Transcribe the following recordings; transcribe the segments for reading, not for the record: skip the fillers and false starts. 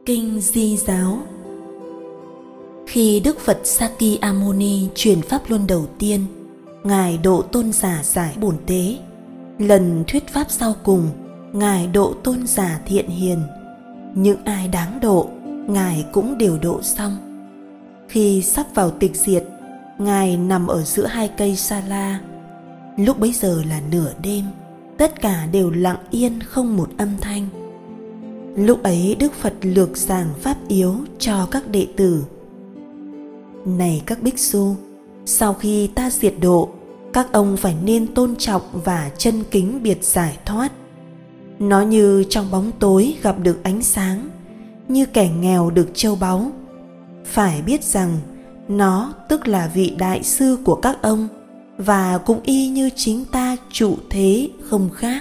Kinh Di Giáo. Khi Đức Phật Sakyamuni truyền pháp luân đầu tiên, Ngài độ tôn giả giải Bổn Tế. Lần thuyết pháp sau cùng, Ngài độ tôn giả Thiện Hiền. Những ai đáng độ, Ngài cũng đều độ xong. Khi sắp vào tịch diệt, Ngài nằm ở giữa hai cây sa la. Lúc bấy giờ là nửa đêm, tất cả đều lặng yên không một âm thanh. Lúc ấy Đức Phật lược giảng pháp yếu cho các đệ tử. Này các bích xu, sau khi ta diệt độ, các ông phải nên tôn trọng và chân kính biệt giải thoát. Nó như trong bóng tối gặp được ánh sáng, như kẻ nghèo được châu báu. Phải biết rằng nó tức là vị đại sư của các ông, và cũng y như chính ta trụ thế không khác.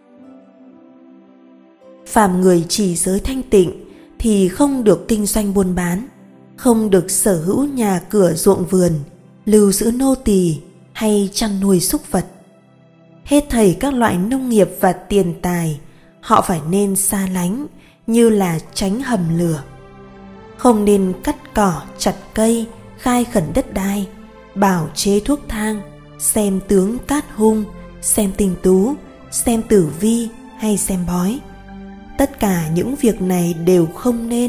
Phàm người trì giới thanh tịnh thì không được kinh doanh buôn bán, không được sở hữu nhà cửa ruộng vườn, lưu giữ nô tỳ hay chăn nuôi súc vật. Hết thảy các loại nông nghiệp và tiền tài họ phải nên xa lánh, như là tránh hầm lửa. Không nên cắt cỏ chặt cây, khai khẩn đất đai, bảo chế thuốc thang, xem tướng cát hung, xem tinh tú, xem tử vi hay xem bói. Tất cả những việc này đều không nên.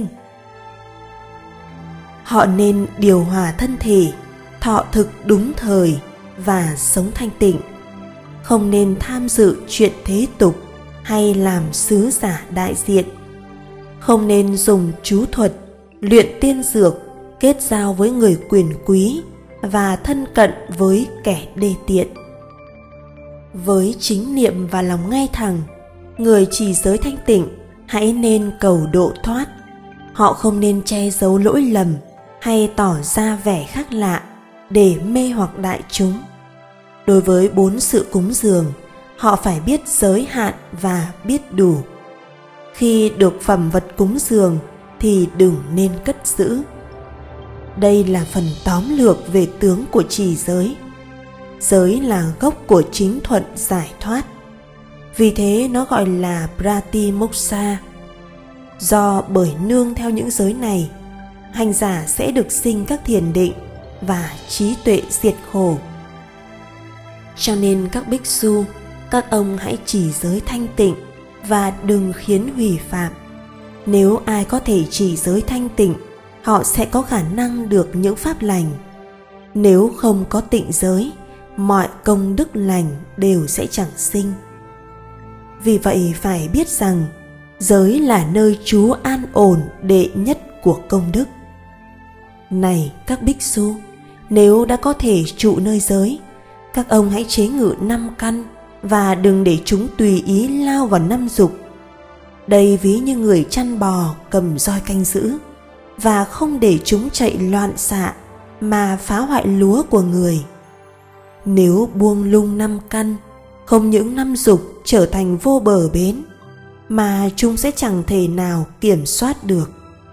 Họ nên điều hòa thân thể, thọ thực đúng thời và sống thanh tịnh. Không nên tham dự chuyện thế tục hay làm sứ giả đại diện. Không nên dùng chú thuật, luyện tiên dược, kết giao với người quyền quý và thân cận với kẻ đê tiện. Với chính niệm và lòng ngay thẳng, người trì giới thanh tịnh hãy nên cầu độ thoát. Họ không nên che giấu lỗi lầm hay tỏ ra vẻ khác lạ để mê hoặc đại chúng. Đối với 4 sự cúng dường, họ phải biết giới hạn và biết đủ. Khi được phẩm vật cúng dường thì đừng nên cất giữ. Đây là phần tóm lược về tướng của trì giới. Giới là gốc của chính thuận giải thoát. Vì thế nó gọi là Pratimoksa. Do bởi nương theo những giới này, hành giả sẽ được sinh các thiền định và trí tuệ diệt khổ. Cho nên các bích xu, các ông hãy trì giới thanh tịnh và đừng khiến hủy phạm. Nếu ai có thể trì giới thanh tịnh, họ sẽ có khả năng được những pháp lành. Nếu không có tịnh giới, mọi công đức lành đều sẽ chẳng sinh. Vì vậy phải biết rằng giới là nơi trú an ổn đệ nhất của công đức. Này các bích xu, nếu đã có thể trụ nơi giới, các ông hãy chế ngự 5 căn và đừng để chúng tùy ý lao vào 5 dục. Đây ví như người chăn bò cầm roi canh giữ, và không để chúng chạy loạn xạ mà phá hoại lúa của người. Nếu buông lung 5 căn, không những 5 dục trở thành vô bờ bến, mà chúng sẽ chẳng thể nào kiểm soát được.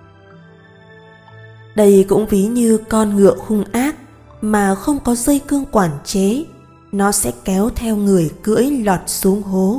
Đây cũng ví như con ngựa hung ác mà không có dây cương quản chế, nó sẽ kéo theo người cưỡi lọt xuống hố.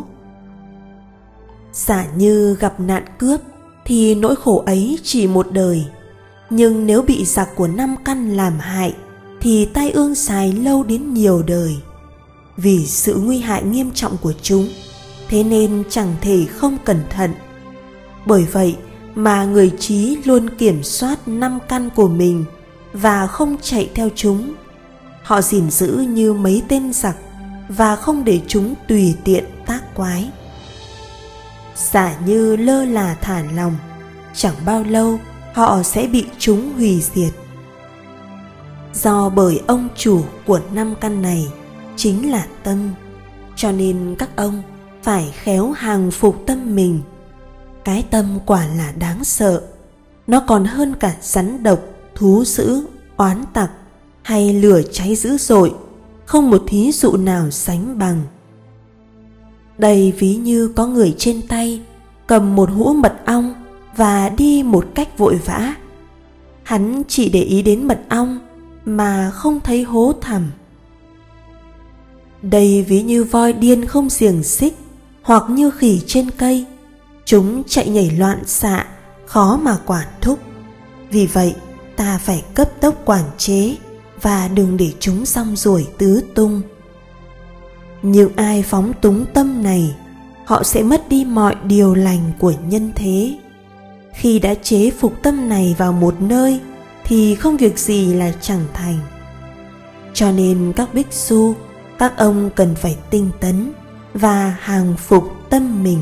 Giả như gặp nạn cướp thì nỗi khổ ấy chỉ một đời, nhưng nếu bị giặc của 5 căn làm hại thì tai ương dài lâu đến nhiều đời. Vì sự nguy hại nghiêm trọng của chúng, thế nên chẳng thể không cẩn thận. Bởi vậy mà người trí luôn kiểm soát 5 căn của mình và không chạy theo chúng. Họ gìn giữ như mấy tên giặc và không để chúng tùy tiện tác quái. Giả như lơ là thả lòng, chẳng bao lâu họ sẽ bị chúng hủy diệt. Do bởi ông chủ của 5 căn này chính là tâm, cho nên các ông phải khéo hàng phục tâm mình. Cái tâm quả là đáng sợ, nó còn hơn cả rắn độc, thú dữ, oán tặc hay lửa cháy dữ dội, không một thí dụ nào sánh bằng. Đây ví như có người trên tay cầm một hũ mật ong và đi một cách vội vã. Hắn chỉ để ý đến mật ong mà không thấy hố thẳm. Đây ví như voi điên không xiềng xích, hoặc như khỉ trên cây. Chúng chạy nhảy loạn xạ, khó mà quản thúc. Vì vậy, ta phải cấp tốc quản chế và đừng để chúng rong ruổi tứ tung. Những ai phóng túng tâm này, họ sẽ mất đi mọi điều lành của nhân thế. Khi đã chế phục tâm này vào một nơi thì không việc gì là chẳng thành. Cho nên các bích xu, các ông cần phải tinh tấn và hàng phục tâm mình.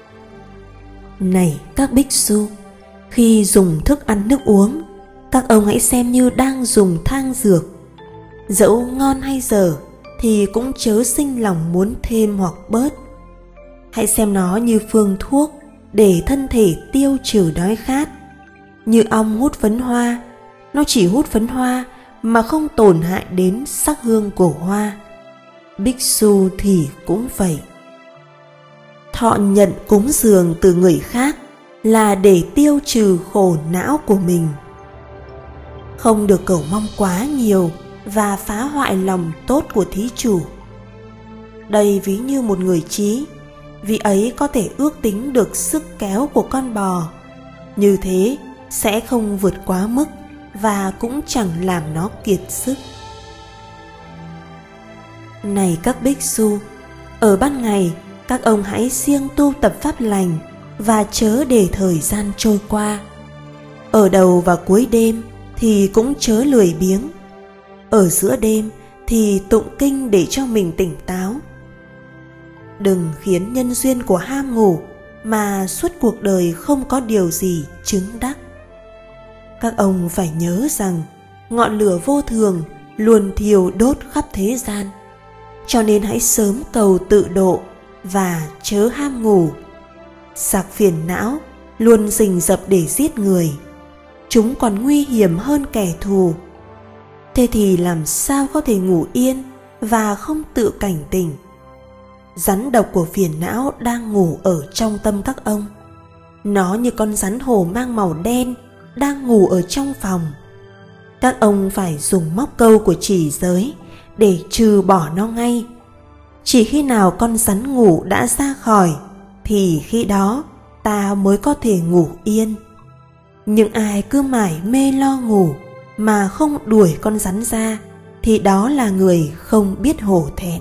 Này các bích xu, khi dùng thức ăn nước uống, các ông hãy xem như đang dùng thang dược. Dẫu ngon hay dở thì cũng chớ sinh lòng muốn thêm hoặc bớt. Hãy xem nó như phương thuốc để thân thể tiêu trừ đói khát. Như ong hút phấn hoa, nó chỉ hút phấn hoa mà không tổn hại đến sắc hương của hoa. Bích xu thì cũng vậy. Thọ nhận cúng dường từ người khác là để tiêu trừ khổ não của mình. Không được cầu mong quá nhiều và phá hoại lòng tốt của thí chủ. Đây ví như một người trí, vị ấy có thể ước tính được sức kéo của con bò. Như thế sẽ không vượt quá mức và cũng chẳng làm nó kiệt sức. Này các bích xu, ở ban ngày các ông hãy siêng tu tập pháp lành và chớ để thời gian trôi qua. Ở đầu và cuối đêm thì cũng chớ lười biếng. Ở giữa đêm thì tụng kinh để cho mình tỉnh táo. Đừng khiến nhân duyên của ham ngủ mà suốt cuộc đời không có điều gì chứng đắc. Các ông phải nhớ rằng ngọn lửa vô thường luôn thiêu đốt khắp thế gian. Cho nên hãy sớm cầu tự độ và chớ ham ngủ. Sạc phiền não luôn rình rập để giết người. Chúng còn nguy hiểm hơn kẻ thù. Thế thì làm sao có thể ngủ yên và không tự cảnh tỉnh? Rắn độc của phiền não đang ngủ ở trong tâm các ông. Nó như con rắn hổ mang màu đen đang ngủ ở trong phòng. Các ông phải dùng móc câu của chỉ giới để trừ bỏ nó ngay. Chỉ khi nào con rắn ngủ đã ra khỏi thì khi đó ta mới có thể ngủ yên. Nhưng ai cứ mải mê lo ngủ mà không đuổi con rắn ra thì đó là người không biết hổ thẹn.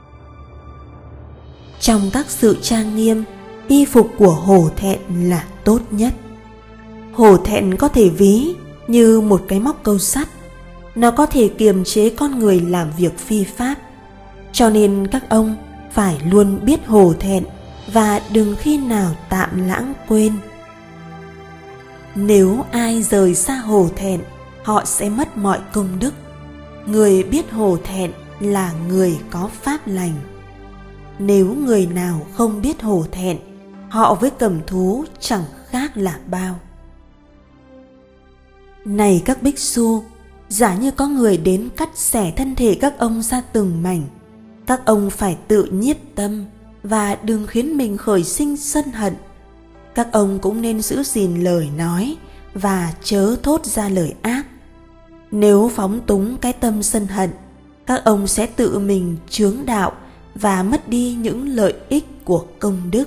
Trong các sự trang nghiêm, y phục của hổ thẹn là tốt nhất. Hổ thẹn có thể ví như một cái móc câu sắt. Nó có thể kiềm chế con người làm việc phi pháp. Cho nên các ông phải luôn biết hổ thẹn và đừng khi nào tạm lãng quên. Nếu ai rời xa hổ thẹn, họ sẽ mất mọi công đức. Người biết hổ thẹn là người có pháp lành. Nếu người nào không biết hổ thẹn, họ với cầm thú chẳng khác là bao. Này các bích xu, giả như có người đến cắt xẻ thân thể các ông ra từng mảnh, các ông phải tự nhiếp tâm và đừng khiến mình khởi sinh sân hận. Các ông cũng nên giữ gìn lời nói và chớ thốt ra lời ác. Nếu phóng túng cái tâm sân hận, các ông sẽ tự mình chướng đạo và mất đi những lợi ích của công đức.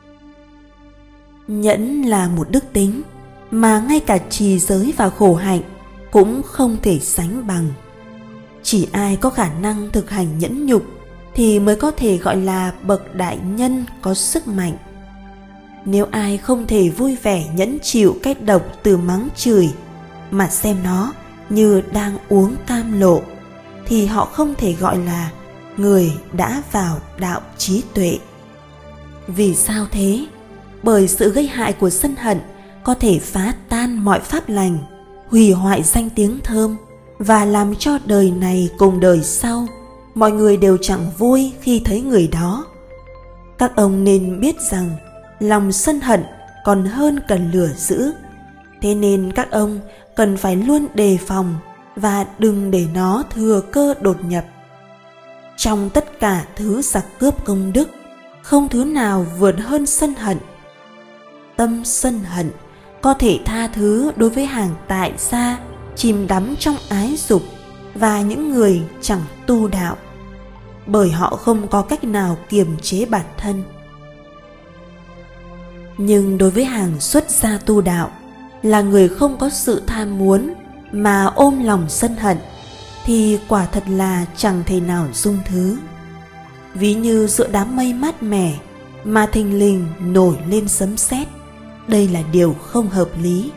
Nhẫn là một đức tính mà ngay cả trì giới và khổ hạnh cũng không thể sánh bằng. Chỉ ai có khả năng thực hành nhẫn nhục thì mới có thể gọi là bậc đại nhân có sức mạnh. Nếu ai không thể vui vẻ nhẫn chịu cái độc từ mắng chửi mà xem nó như đang uống cam lộ thì họ không thể gọi là người đã vào đạo trí tuệ. Vì sao thế? Bởi sự gây hại của sân hận có thể phá tan mọi pháp lành, hủy hoại danh tiếng thơm và làm cho đời này cùng đời sau mọi người đều chẳng vui khi thấy người đó. Các ông nên biết rằng lòng sân hận còn hơn cần lửa dữ. Thế nên các ông cần phải luôn đề phòng và đừng để nó thừa cơ đột nhập. Trong tất cả thứ giặc cướp công đức, không thứ nào vượt hơn sân hận. Tâm sân hận có thể tha thứ đối với hàng tại gia chìm đắm trong ái dục và những người chẳng tu đạo, bởi họ không có cách nào kiềm chế bản thân. Nhưng đối với hàng xuất gia tu đạo, là người không có sự tham muốn mà ôm lòng sân hận, thì quả thật là chẳng thể nào dung thứ. Ví như giữa đám mây mát mẻ mà thình lình nổi lên sấm sét, đây là điều không hợp lý.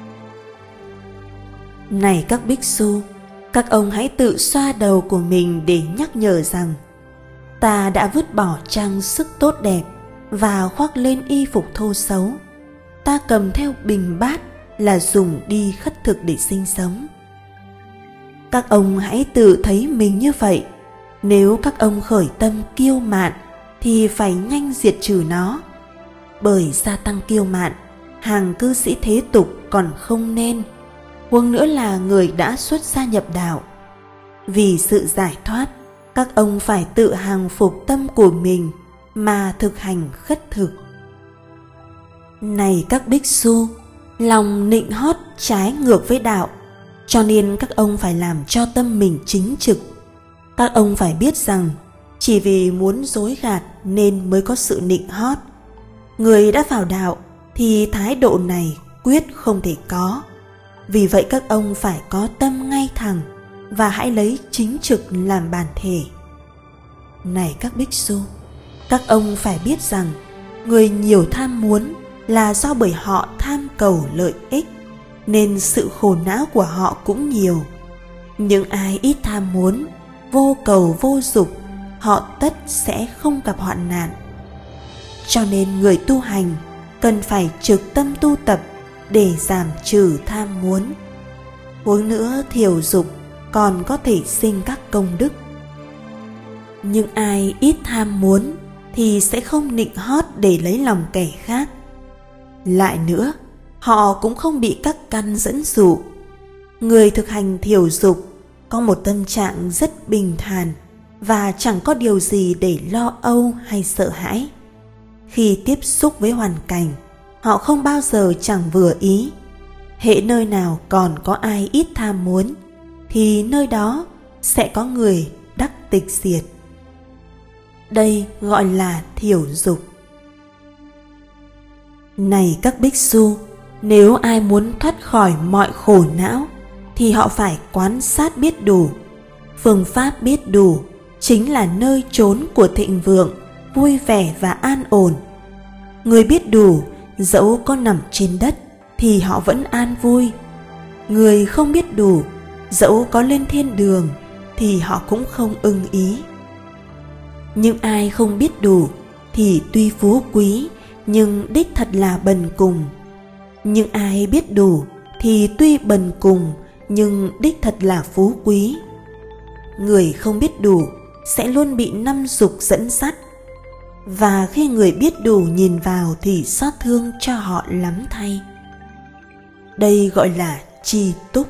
Này các bích xu, các ông hãy tự xoa đầu của mình để nhắc nhở rằng ta đã vứt bỏ trang sức tốt đẹp và khoác lên y phục thô xấu. Ta cầm theo bình bát là dùng đi khất thực để sinh sống. Các ông hãy tự thấy mình như vậy. Nếu các ông khởi tâm kiêu mạn thì phải nhanh diệt trừ nó. Bởi gia tăng kiêu mạn, hàng cư sĩ thế tục còn không nên, huống nữa là người đã xuất gia nhập đạo. Vì sự giải thoát, các ông phải tự hàng phục tâm của mình mà thực hành khất thực. Này các bích xu, lòng nịnh hót trái ngược với đạo, cho nên các ông phải làm cho tâm mình chính trực. Các ông phải biết rằng chỉ vì muốn dối gạt nên mới có sự nịnh hót. Người đã vào đạo thì thái độ này quyết không thể có. Vì vậy các ông phải có tâm ngay thẳng và hãy lấy chính trực làm bản thể. Này các bích xu, các ông phải biết rằng người nhiều tham muốn là do bởi họ tham cầu lợi ích, nên sự khổ não của họ cũng nhiều. Những ai ít tham muốn, vô cầu vô dục, họ tất sẽ không gặp hoạn nạn. Cho nên người tu hành cần phải trực tâm tu tập để giảm trừ tham muốn. Huống nữa thiểu dục còn có thể sinh các công đức. Nhưng ai ít tham muốn thì sẽ không nịnh hót để lấy lòng kẻ khác. Lại nữa, họ cũng không bị các căn dẫn dụ. Người thực hành thiểu dục có một tâm trạng rất bình thản và chẳng có điều gì để lo âu hay sợ hãi. Khi tiếp xúc với hoàn cảnh, họ không bao giờ chẳng vừa ý. Hễ nơi nào còn có ai ít tham muốn thì nơi đó sẽ có người đắc tịch diệt. Đây gọi là thiểu dục. Này các bích xu, nếu ai muốn thoát khỏi mọi khổ não thì họ phải quán sát biết đủ. Phương pháp biết đủ chính là nơi chốn của thịnh vượng, vui vẻ và an ổn. Người biết đủ dẫu có nằm trên đất thì họ vẫn an vui. Người không biết đủ dẫu có lên thiên đường thì họ cũng không ưng ý. Nhưng ai không biết đủ thì tuy phú quý nhưng đích thật là bần cùng. Nhưng ai biết đủ thì tuy bần cùng nhưng đích thật là phú quý. Người không biết đủ sẽ luôn bị năm dục dẫn dắt, và khi người biết đủ nhìn vào thì xót thương cho họ lắm thay. Đây gọi là tri túc.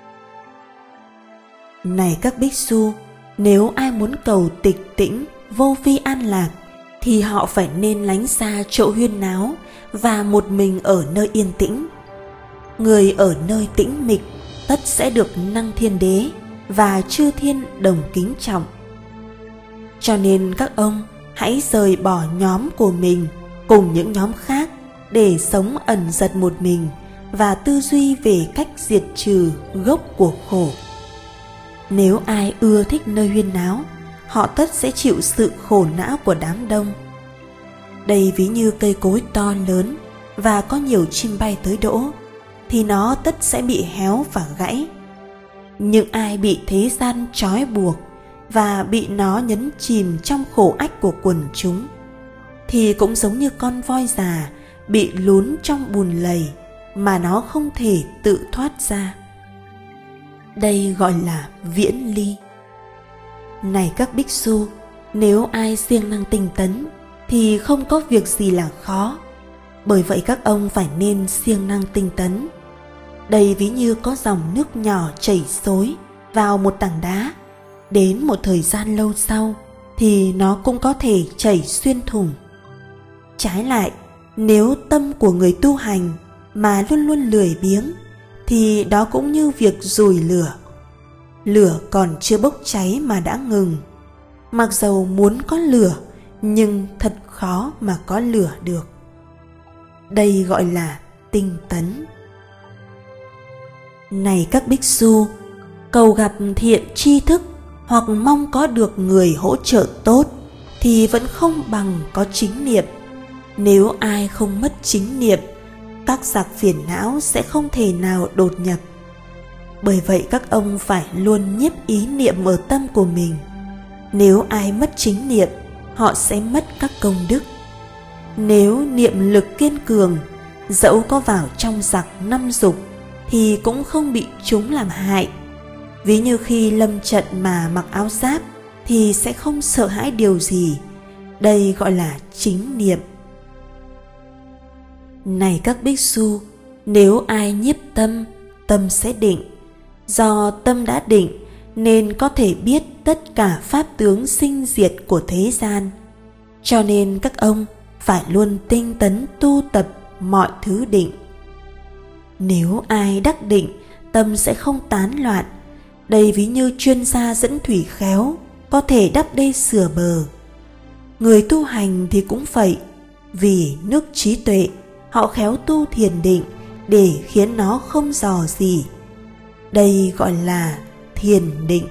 Này các bích xu, nếu ai muốn cầu tịch tĩnh, vô vi an lạc thì họ phải nên lánh xa chỗ huyên náo và một mình ở nơi yên tĩnh. Người ở nơi tĩnh mịch tất sẽ được năng thiên đế và chư thiên đồng kính trọng. Cho nên các ông hãy rời bỏ nhóm của mình cùng những nhóm khác để sống ẩn dật một mình và tư duy về cách diệt trừ gốc của khổ. Nếu ai ưa thích nơi huyên náo, họ tất sẽ chịu sự khổ não của đám đông. Đây ví như cây cối to lớn và có nhiều chim bay tới đỗ, thì nó tất sẽ bị héo và gãy. Nhưng ai bị thế gian trói buộc và bị nó nhấn chìm trong khổ ách của quần chúng, thì cũng giống như con voi già bị lún trong bùn lầy mà nó không thể tự thoát ra. Đây gọi là viễn ly. Này các bích xu, nếu ai siêng năng tinh tấn thì không có việc gì là khó. Bởi vậy các ông phải nên siêng năng tinh tấn. Đây ví như có dòng nước nhỏ chảy xối vào một tảng đá. Đến một thời gian lâu sau thì nó cũng có thể chảy xuyên thủng. Trái lại, nếu tâm của người tu hành mà luôn luôn lười biếng thì đó cũng như việc dùi lửa. Lửa còn chưa bốc cháy mà đã ngừng. Mặc dầu muốn có lửa nhưng thật khó mà có lửa được. Đây gọi là tinh tấn. Này các bích xu, cầu gặp thiện tri thức hoặc mong có được người hỗ trợ tốt thì vẫn không bằng có chính niệm. Nếu ai không mất chính niệm, các giặc phiền não sẽ không thể nào đột nhập. Bởi vậy các ông phải luôn nhiếp ý niệm ở tâm của mình. Nếu ai mất chính niệm, họ sẽ mất các công đức. Nếu niệm lực kiên cường, dẫu có vào trong giặc 5 dục thì cũng không bị chúng làm hại. Ví như khi lâm trận mà mặc áo giáp thì sẽ không sợ hãi điều gì. Đây gọi là chính niệm. Này các bích xu, nếu ai nhiếp tâm, tâm sẽ định. Do tâm đã định nên có thể biết tất cả pháp tướng sinh diệt của thế gian. Cho nên các ông phải luôn tinh tấn tu tập mọi thứ định. Nếu ai đắc định, tâm sẽ không tán loạn. Đây ví như chuyên gia dẫn thủy khéo, có thể đắp đê sửa bờ. Người tu hành thì cũng vậy, vì nước trí tuệ, họ khéo tu thiền định để khiến nó không dò gì. Đây gọi là thiền định.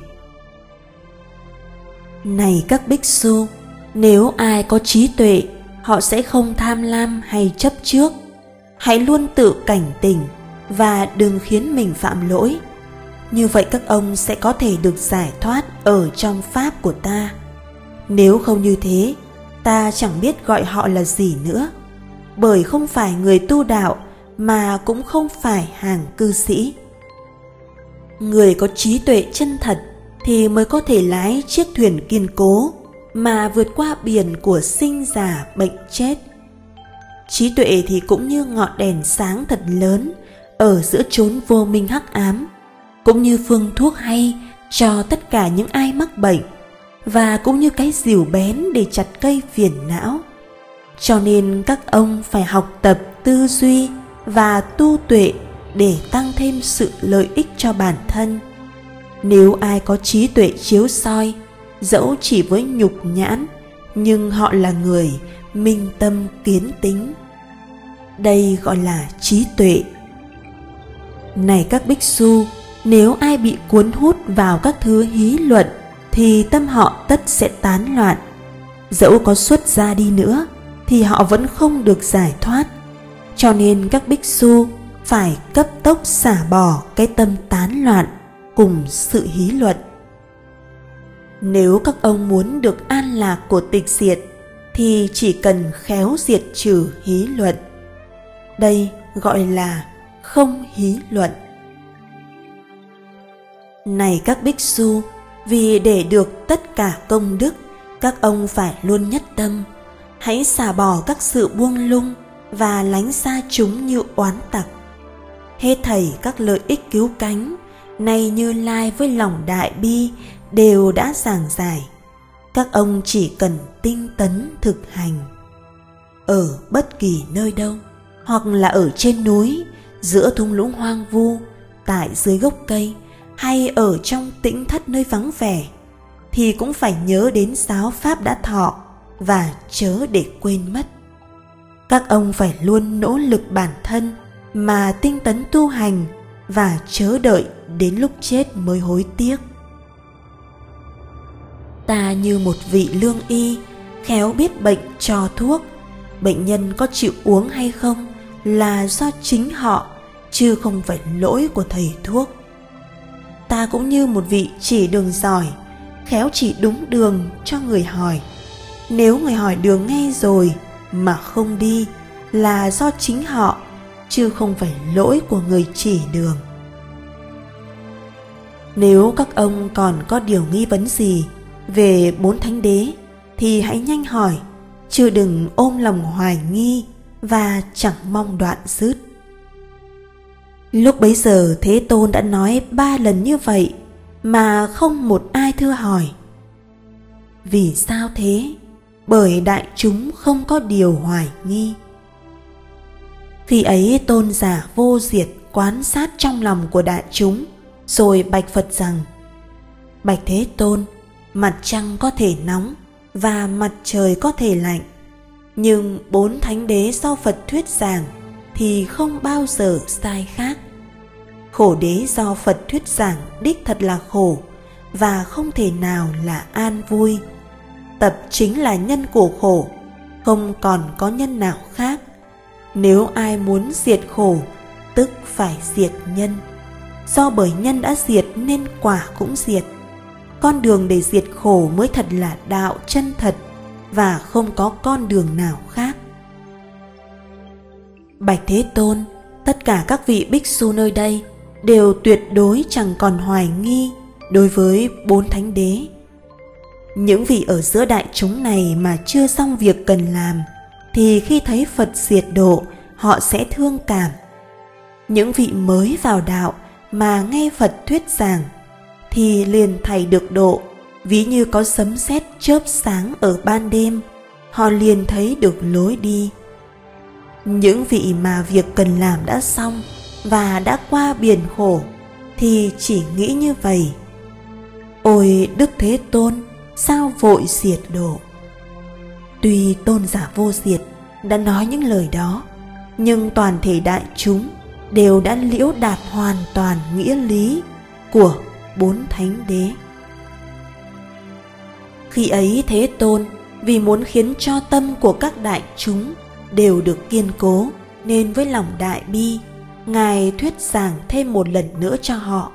Này các bích xu, nếu ai có trí tuệ, họ sẽ không tham lam hay chấp trước. Hãy luôn tự cảnh tỉnh và đừng khiến mình phạm lỗi. Như vậy các ông sẽ có thể được giải thoát ở trong pháp của ta. Nếu không như thế, ta chẳng biết gọi họ là gì nữa. Bởi không phải người tu đạo mà cũng không phải hàng cư sĩ. Người có trí tuệ chân thật thì mới có thể lái chiếc thuyền kiên cố mà vượt qua biển của sinh già bệnh chết. Trí tuệ thì cũng như ngọn đèn sáng thật lớn ở giữa chốn vô minh hắc ám, cũng như phương thuốc hay cho tất cả những ai mắc bệnh, và cũng như cái rìu bén để chặt cây phiền não. Cho nên các ông phải học tập tư duy và tu tuệ để tăng thêm sự lợi ích cho bản thân. Nếu ai có trí tuệ chiếu soi, dẫu chỉ với nhục nhãn, nhưng họ là người minh tâm kiến tính. Đây gọi là trí tuệ. Này các bích xu, nếu ai bị cuốn hút vào các thứ hí luận thì tâm họ tất sẽ tán loạn. Dẫu có xuất gia đi nữa thì họ vẫn không được giải thoát. Cho nên các bích xu phải cấp tốc xả bỏ cái tâm tán loạn cùng sự hí luận. Nếu các ông muốn được an lạc của tịch diệt thì chỉ cần khéo diệt trừ hí luận. Đây gọi là không hí luận. Này các bích xu, vì để được tất cả công đức, các ông phải luôn nhất tâm. Hãy xả bỏ các sự buông lung và lánh xa chúng như oán tặc. Hết thảy các lợi ích cứu cánh này Như Lai với lòng đại bi đều đã giảng giải. Các ông chỉ cần tinh tấn thực hành. Ở bất kỳ nơi đâu, hoặc là ở trên núi, giữa thung lũng hoang vu, tại dưới gốc cây, hay ở trong tĩnh thất nơi vắng vẻ, thì cũng phải nhớ đến giáo pháp đã thọ và chớ để quên mất. Các ông phải luôn nỗ lực bản thân mà tinh tấn tu hành và chớ đợi đến lúc chết mới hối tiếc. Ta như một vị lương y, khéo biết bệnh cho thuốc. Bệnh nhân có chịu uống hay không là do chính họ, chứ không phải lỗi của thầy thuốc. Ta cũng như một vị chỉ đường giỏi, khéo chỉ đúng đường cho người hỏi. Nếu người hỏi đường ngay rồi mà không đi là do chính họ, chứ không phải lỗi của người chỉ đường. Nếu các ông còn có điều nghi vấn gì về 4 thánh đế thì hãy nhanh hỏi, chứ đừng ôm lòng hoài nghi và chẳng mong đoạn dứt. Lúc bấy giờ Thế Tôn đã nói 3 lần như vậy mà không một ai thưa hỏi. Vì sao thế? Bởi đại chúng không có điều hoài nghi. Khi ấy Tôn giả Vô Diệt quan sát trong lòng của đại chúng, rồi bạch Phật rằng: Bạch Thế Tôn, mặt trăng có thể nóng và mặt trời có thể lạnh. Nhưng 4 thánh đế do Phật thuyết giảng thì không bao giờ sai khác. Khổ đế do Phật thuyết giảng đích thật là khổ và không thể nào là an vui. Tập chính là nhân của khổ, không còn có nhân nào khác. Nếu ai muốn diệt khổ, tức phải diệt nhân. Do bởi nhân đã diệt nên quả cũng diệt. Con đường để diệt khổ mới thật là đạo chân thật, và không có con đường nào khác. Bạch Thế Tôn, tất cả các vị bích xu nơi đây đều tuyệt đối chẳng còn hoài nghi đối với 4 thánh đế. Những vị ở giữa đại chúng này mà chưa xong việc cần làm, thì khi thấy Phật diệt độ, họ sẽ thương cảm. Những vị mới vào đạo mà nghe Phật thuyết giảng, thì liền thảy được độ, ví như có sấm sét chớp sáng ở ban đêm, họ liền thấy được lối đi. Những vị mà việc cần làm đã xong và đã qua biển khổ, thì chỉ nghĩ như vậy: ôi Đức Thế Tôn, sao vội diệt độ? Tuy tôn giả vô diệt đã nói những lời đó, nhưng toàn thể đại chúng đều đã liễu đạt hoàn toàn nghĩa lý của 4 thánh đế. Khi ấy Thế Tôn vì muốn khiến cho tâm của các đại chúng đều được kiên cố, nên với lòng đại bi, Ngài thuyết giảng thêm một lần nữa cho họ.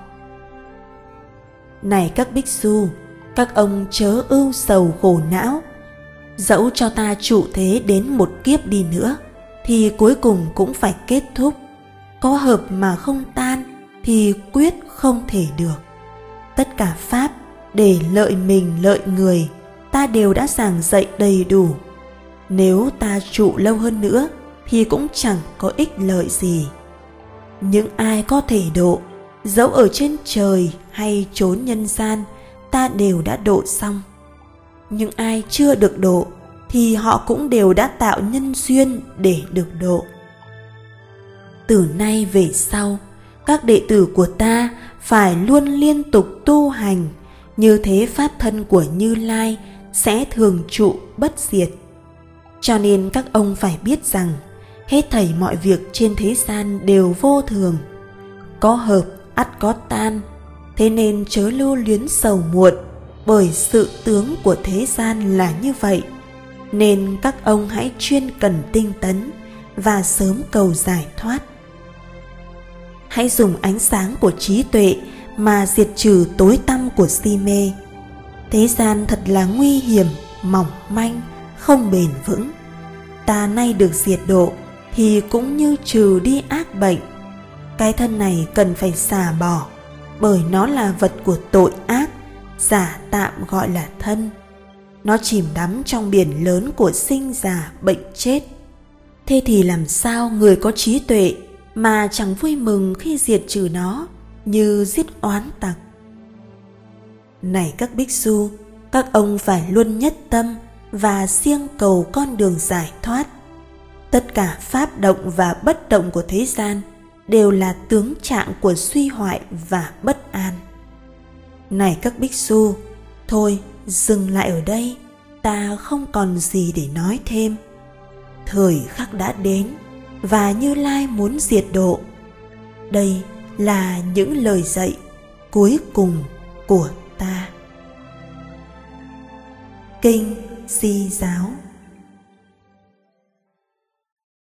Này các bích xu, các ông chớ ưu sầu khổ não. Dẫu cho ta trụ thế đến một kiếp đi nữa, thì cuối cùng cũng phải kết thúc. Có hợp mà không tan, thì quyết không thể được. Tất cả pháp để lợi mình lợi người, ta đều đã giảng dạy đầy đủ. Nếu ta trụ lâu hơn nữa, thì cũng chẳng có ích lợi gì. Những ai có thể độ, dẫu ở trên trời hay chốn nhân gian, ta đều đã độ xong. Nhưng ai chưa được độ, thì họ cũng đều đã tạo nhân duyên để được độ. Từ nay về sau, các đệ tử của ta phải luôn liên tục tu hành, như thế pháp thân của Như Lai sẽ thường trụ bất diệt. Cho nên các ông phải biết rằng, hết thảy mọi việc trên thế gian đều vô thường, có hợp ắt có tan. Thế nên chớ lưu luyến sầu muộn, bởi sự tướng của thế gian là như vậy. Nên các ông hãy chuyên cần tinh tấn và sớm cầu giải thoát. Hãy dùng ánh sáng của trí tuệ mà diệt trừ tối tăm của si mê. Thế gian thật là nguy hiểm, mỏng manh, không bền vững. Ta nay được diệt độ thì cũng như trừ đi ác bệnh. Cái thân này cần phải xả bỏ, bởi nó là vật của tội ác, giả tạm gọi là thân. Nó chìm đắm trong biển lớn của sinh già bệnh chết. Thế thì làm sao người có trí tuệ mà chẳng vui mừng khi diệt trừ nó, như giết oán tặc? Này các bích xu, các ông phải luôn nhất tâm và siêng cầu con đường giải thoát. Tất cả pháp động và bất động của thế gian đều là tướng trạng của suy hoại và bất an. Này các bích xu, thôi dừng lại ở đây, ta không còn gì để nói thêm. Thời khắc đã đến và Như Lai muốn diệt độ. Đây là những lời dạy cuối cùng của ta. Kinh Di Giáo.